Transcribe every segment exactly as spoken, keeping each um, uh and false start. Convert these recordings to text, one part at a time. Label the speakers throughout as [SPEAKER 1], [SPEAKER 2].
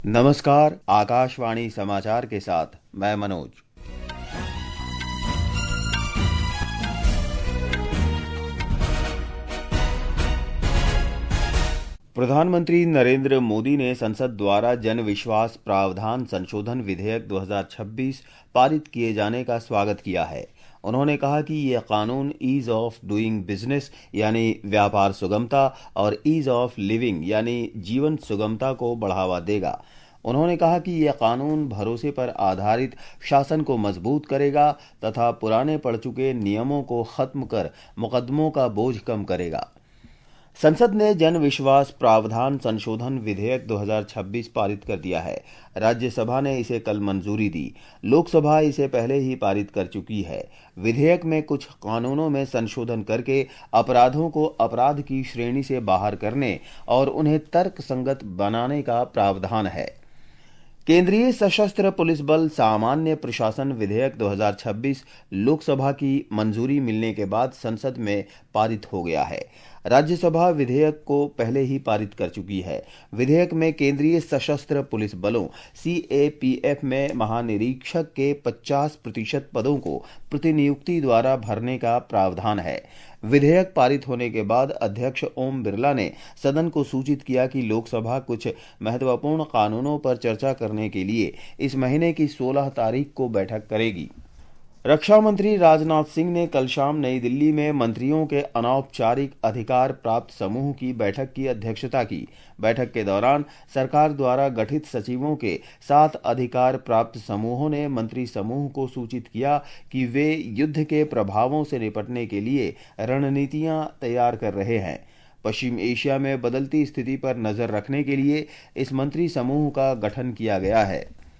[SPEAKER 1] नमस्कार, आकाशवाणी समाचार के साथ मैं मनोज। प्रधानमंत्री नरेंद्र मोदी ने संसद द्वारा जन विश्वास प्रावधान संशोधन विधेयक दो हज़ार छब्बीस पारित किए जाने का स्वागत किया है। उन्होंने कहा कि यह कानून ईज ऑफ डूइंग बिजनेस यानी व्यापार सुगमता और ईज ऑफ लिविंग यानी जीवन सुगमता को बढ़ावा देगा। उन्होंने कहा कि यह कानून भरोसे पर आधारित शासन को मजबूत करेगा तथा पुराने पड़ चुके नियमों को खत्म कर मुकदमों का बोझ कम करेगा। संसद ने जन विश्वास प्रावधान संशोधन विधेयक दो हज़ार छब्बीस पारित कर दिया है। राज्यसभा ने इसे कल मंजूरी दी। लोकसभा इसे पहले ही पारित कर चुकी है। विधेयक में कुछ कानूनों में संशोधन करके अपराधों को अपराध की श्रेणी से बाहर करने और उन्हें तर्कसंगत बनाने का प्रावधान है। केंद्रीय सशस्त्र पुलिस बल सामान्य प्रशासन विधेयक दो हज़ार छब्बीस लोकसभा की मंजूरी मिलने के बाद संसद में पारित हो गया है। राज्यसभा विधेयक को पहले ही पारित कर चुकी है। विधेयक में केंद्रीय सशस्त्र पुलिस बलों सी ए पी एफ में महानिरीक्षक के पचास प्रतिशत पदों को प्रतिनियुक्ति द्वारा भरने का प्रावधान है। विधेयक पारित होने के बाद अध्यक्ष ओम बिरला ने सदन को सूचित किया कि लोकसभा कुछ महत्वपूर्ण कानूनों पर चर्चा करने के लिए इस महीने की सोलह तारीख को बैठक करेगी। रक्षा मंत्री राजनाथ सिंह ने कल शाम नई दिल्ली में मंत्रियों के अनौपचारिक अधिकार प्राप्त समूह की बैठक की अध्यक्षता की। बैठक के दौरान सरकार द्वारा गठित सचिवों के सात अधिकार प्राप्त समूहों ने मंत्री समूह को सूचित किया कि वे युद्ध के प्रभावों से निपटने के लिए रणनीतियां तैयार कर रहे हैं। पश्चिम एशिया में बदलती स्थिति पर नजर रखने के लिए इस मंत्री समूह का गठन किया गया है।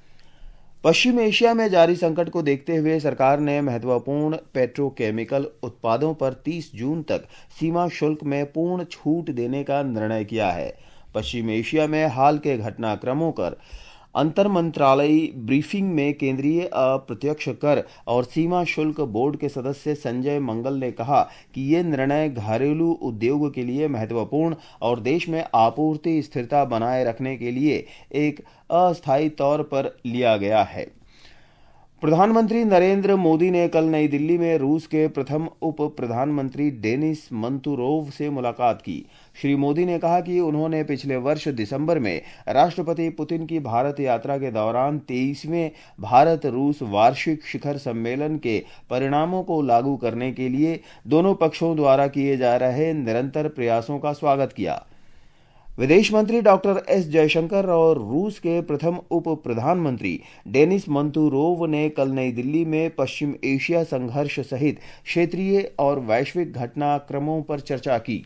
[SPEAKER 1] पश्चिम एशिया में जारी संकट को देखते हुए सरकार ने महत्वपूर्ण पेट्रोकेमिकल उत्पादों पर तीस जून तक सीमा शुल्क में पूर्ण छूट देने का निर्णय किया है। पश्चिम एशिया में हाल के घटनाक्रमों पर अंतर मंत्रालयी ब्रीफिंग में केंद्रीय अप्रत्यक्ष कर और सीमा शुल्क बोर्ड के सदस्य संजय मंगल ने कहा कि ये निर्णय घरेलू उद्योग के लिए महत्वपूर्ण और देश में आपूर्ति स्थिरता बनाए रखने के लिए एक अस्थायी तौर पर लिया गया है। प्रधानमंत्री नरेंद्र मोदी ने कल नई दिल्ली में रूस के प्रथम उप प्रधानमंत्री डेनिस मंतुरोव से मुलाकात की। श्री मोदी ने कहा कि उन्होंने पिछले वर्ष दिसंबर में राष्ट्रपति पुतिन की भारत यात्रा के दौरान तेईसवें भारत रूस वार्षिक शिखर सम्मेलन के परिणामों को लागू करने के लिए दोनों पक्षों द्वारा किए जा रहे निरंतर प्रयासों का स्वागत किया। विदेश मंत्री डॉक्टर एस जयशंकर और रूस के प्रथम उप प्रधानमंत्री डेनिस मंतुरोव ने कल नई दिल्ली में पश्चिम एशिया संघर्ष सहित क्षेत्रीय और वैश्विक घटनाक्रमों पर चर्चा की।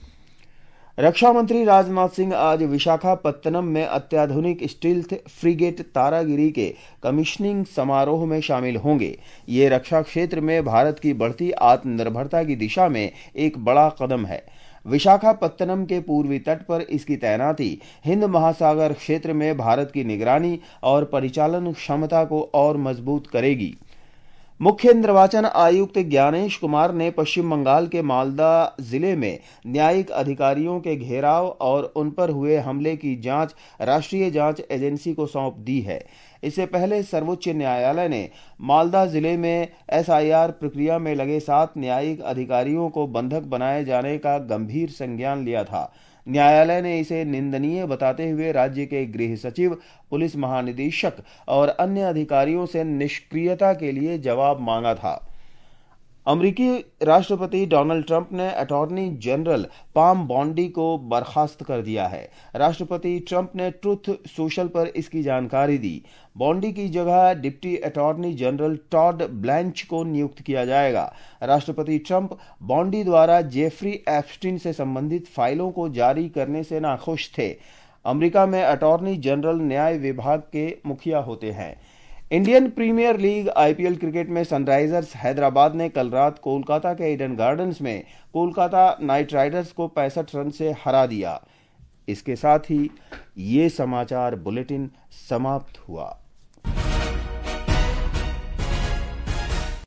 [SPEAKER 1] रक्षा मंत्री राजनाथ सिंह आज विशाखापत्तनम में अत्याधुनिक स्टील्थ फ्रिगेट तारागिरी के कमीशनिंग समारोह में शामिल होंगे। ये रक्षा क्षेत्र में भारत की बढ़ती आत्मनिर्भरता की दिशा में एक बड़ा कदम है। विशाखापत्तनम के पूर्वी तट पर इसकी तैनाती हिंद महासागर क्षेत्र में भारत की निगरानी और परिचालन क्षमता को और मजबूत करेगी। मुख्य निर्वाचन आयुक्त ज्ञानेश कुमार ने पश्चिम बंगाल के मालदा जिले में न्यायिक अधिकारियों के घेराव और उन पर हुए हमले की जांच राष्ट्रीय जांच एजेंसी को सौंप दी है। इससे पहले सर्वोच्च न्यायालय ने मालदा जिले में एस आई आर प्रक्रिया में लगे सात न्यायिक अधिकारियों को बंधक बनाए जाने का गंभीर संज्ञान लिया था। न्यायालय ने इसे निंदनीय बताते हुए राज्य के गृह सचिव, पुलिस महानिदेशक और अन्य अधिकारियों से निष्क्रियता के लिए जवाब मांगा था। अमेरिकी राष्ट्रपति डोनाल्ड ट्रंप ने अटॉर्नी जनरल पाम बॉन्डी को बर्खास्त कर दिया है। राष्ट्रपति ट्रंप ने ट्रुथ सोशल पर इसकी जानकारी दी। बॉन्डी की जगह deputy attorney general Todd Blanche को नियुक्त किया जाएगा। राष्ट्रपति ट्रंप बॉन्डी द्वारा जेफरी एप्स्टीन से संबंधित फाइलों को जारी करने से नाखुश थे। अमेरिका में अटॉर्नी जनरल न्याय विभाग के मुखिया होते हैं। Indian Premier League I P L cricket में सनराइजर्स हैदराबाद ने कल रात कोलकाता के ईडन गार्डन्स में कोलकाता नाइट राइडर्स को पैंसठ रन से हरा दिया। इसके साथ ही ये समाचार बुलेटिन समाप्त हुआ।